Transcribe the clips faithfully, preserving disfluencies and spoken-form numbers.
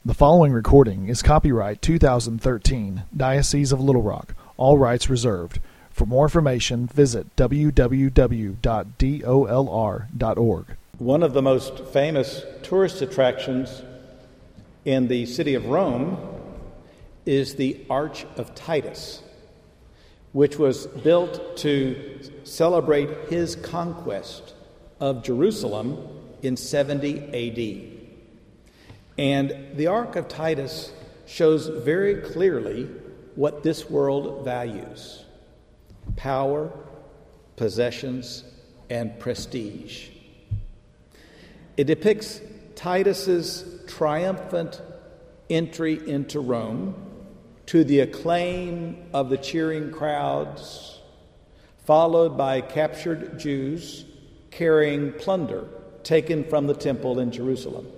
The following recording is copyright two thousand thirteen, Diocese of Little Rock, all rights reserved. For more information, visit w w w dot d o l r dot org. One of the most famous tourist attractions in the city of Rome is the Arch of Titus, which was built to celebrate his conquest of Jerusalem in seventy A D. And the Arch of Titus shows very clearly what this world values: power, possessions, and prestige. It depicts Titus's triumphant entry into Rome to the acclaim of the cheering crowds, followed by captured Jews carrying plunder taken from the temple in Jerusalem.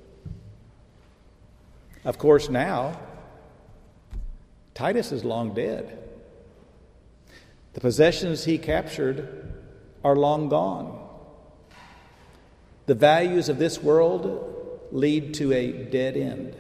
Of course, now, Titus is long dead. The possessions he captured are long gone. The values of this world lead to a dead end.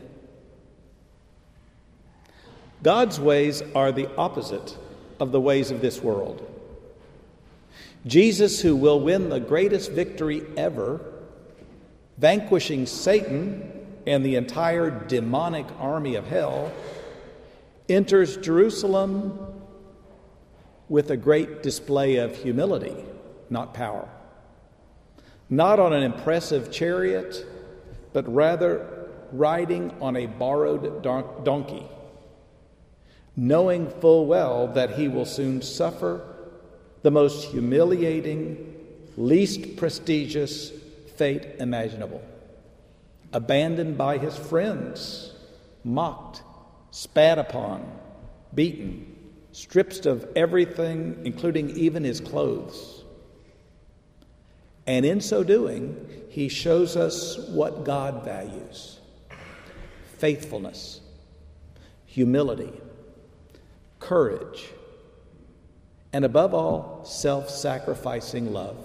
God's ways are the opposite of the ways of this world. Jesus, who will win the greatest victory ever, vanquishing Satan and the entire demonic army of hell, enters Jerusalem with a great display of humility, not power. Not on an impressive chariot, but rather riding on a borrowed don- donkey, knowing full well that he will soon suffer the most humiliating, least prestigious fate imaginable. Abandoned by his friends, mocked, spat upon, beaten, stripped of everything, including even his clothes. And in so doing, he shows us what God values: faithfulness, humility, courage, and above all, self-sacrificing love.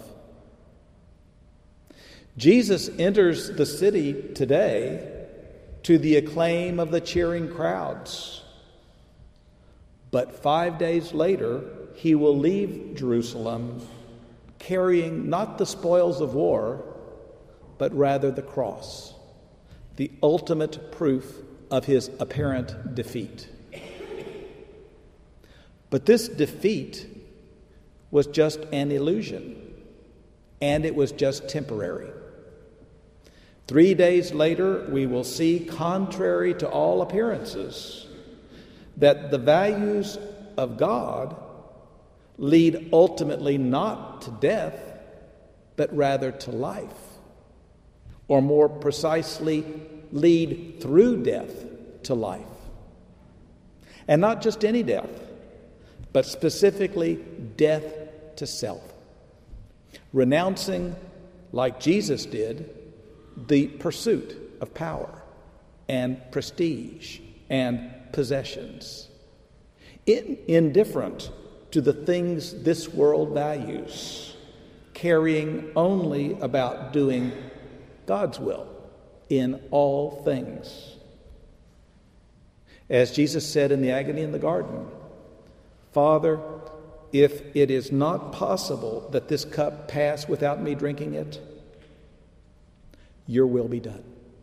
Jesus enters the city today to the acclaim of the cheering crowds. But five days later, he will leave Jerusalem carrying not the spoils of war, but rather the cross, the ultimate proof of his apparent defeat. But this defeat was just an illusion, and it was just temporary. Three days later, we will see, contrary to all appearances, that the values of God lead ultimately not to death, but rather to life, or more precisely, lead through death to life. And not just any death, but specifically death to self, renouncing, like Jesus did, the pursuit of power and prestige and possessions, in, indifferent to the things this world values, caring only about doing God's will in all things. As Jesus said in the agony in the garden, "Father, if it is not possible that this cup pass without me drinking it, your will be done."